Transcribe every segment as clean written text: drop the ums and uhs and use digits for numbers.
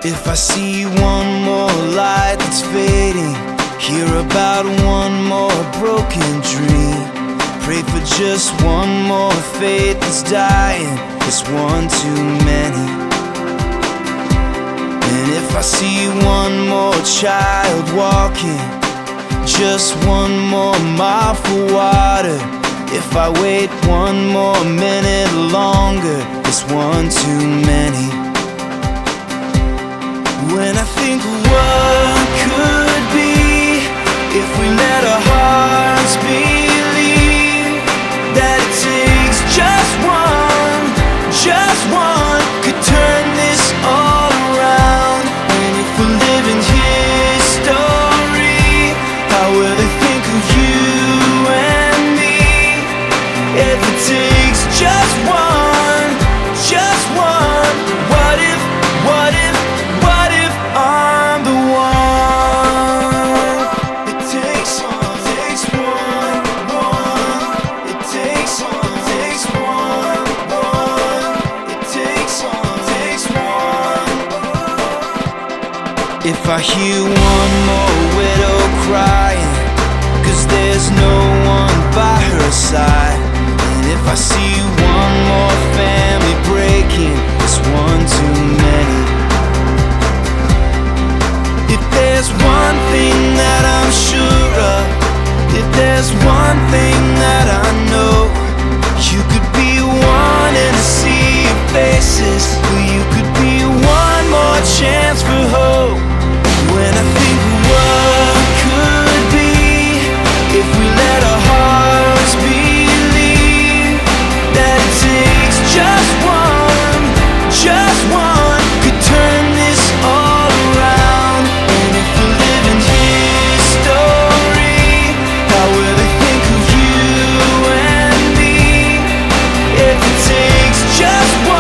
If I see one more light that's fading, hear about one more broken dream, pray for just one more faith that's dying, it's one too many. And if I see one more child walking, just one more mile for water, if I wait one more minute longer, it's one too many. When I think of what could be, if we let our hearts believe that it takes just one could turn this all around. And if we're living history, how will they think of you and me? If it takes just one, what if I'm the one? It takes one. It takes one. If I hear one more widow crying, 'cause there's no one by her side, and if I see one more family breaking, it's one too many. If there's one thing that I'm sure of, if there's one thing that I know, you could be one in a sea of faces, or you could be one more chance for hope. When I think of what could be, if we let our hearts believe that it takes just one could turn this all around. And if we live in history, how will they think of you and me? If it takes just one,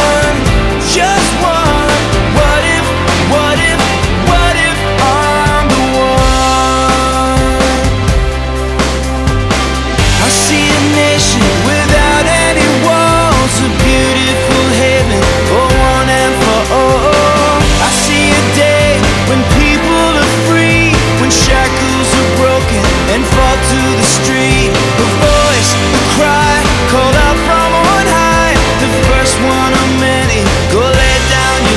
what if I'm the one? I see a nation without any walls, a beautiful haven for one and for all. I see a day when people are free, when shackles are broken and fall to the street. The voice, the cry, called out from on high, the first one of many, go lay down your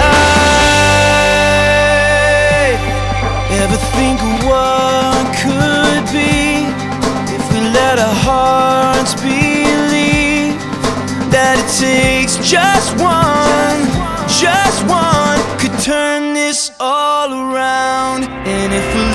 life. Ever think of what could be, if we let our hearts believe that it takes just one could turn this all around? And if we